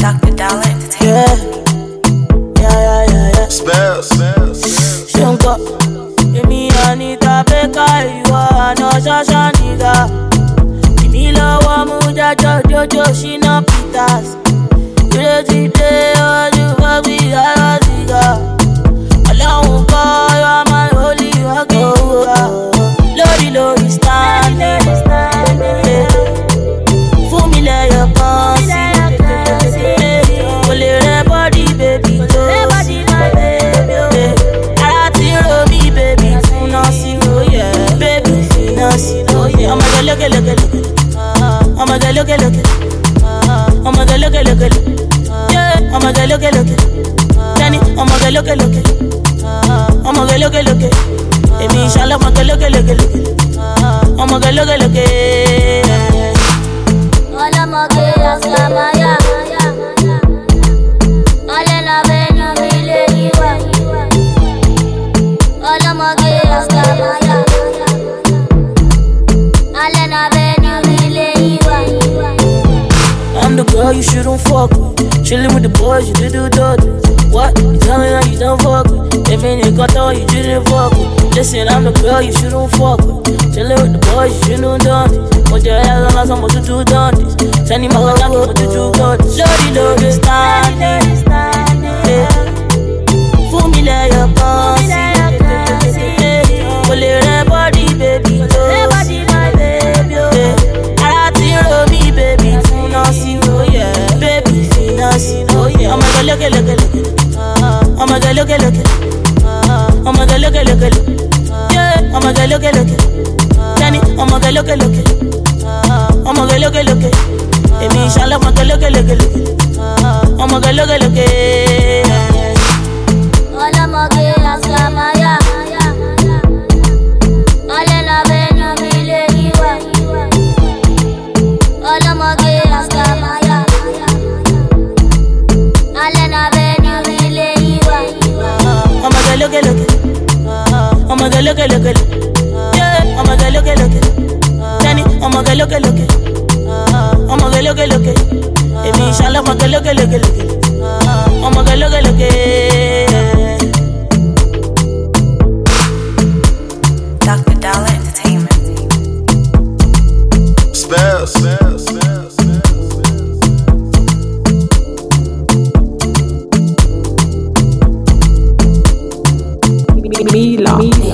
Dr. Dollar Entertainment. Yeah. Spells. Shunko, Emi Anita Beka, you are no Shasha nigga. Kimila wa muja Jojo Shina Peters. You today, oh, you fuck me, I nigga. Alone call, you are my holy walking. Lodi, standing. For me, let your look it. Oh my God, look it. Oh my God, look it. Yeah, oh my God, look it. Danny, oh my God, look it. Oh my God, look it. Emi inshallah, oh my God, look it. Oh my God, look it. Hola, moge, askamaya. Hola, na benu mile iwa. Hola, moge, askamaya. I'm the girl you shouldn't fuck with. Chillin' with the boys, you do dirty. What? You tell me how you don't fuck with. They mean you got on, you didn't fuck with. Listen, I'm the girl you shouldn't fuck with. Chillin' with the boys, you shouldn't done this. Put your head on, I'm supposed to done this. Tell me my God, what you do done this. Lodi, standing. For me, let your conscience. Pull it body, baby. Oh my God, look it. Oh my God, look it. Oh my God, look it. Yeah, oh my God, look it. Danny, oh my God, look it. Oh my God, look it. Emi inshallah, oh my God, look it. Oh my God, look it. Hola, moge, askamaya. Hola, na benu mile iwa. Hola, moge, askamaya. Look it. Oh my God, look it. Yeah, oh my God, look it. Danny, oh my God, look it. Oh my God, look it. Emi inshallah, oh my God, look it. Oh my God, look it. Dr. Dollar Entertainment. Spells. Mila.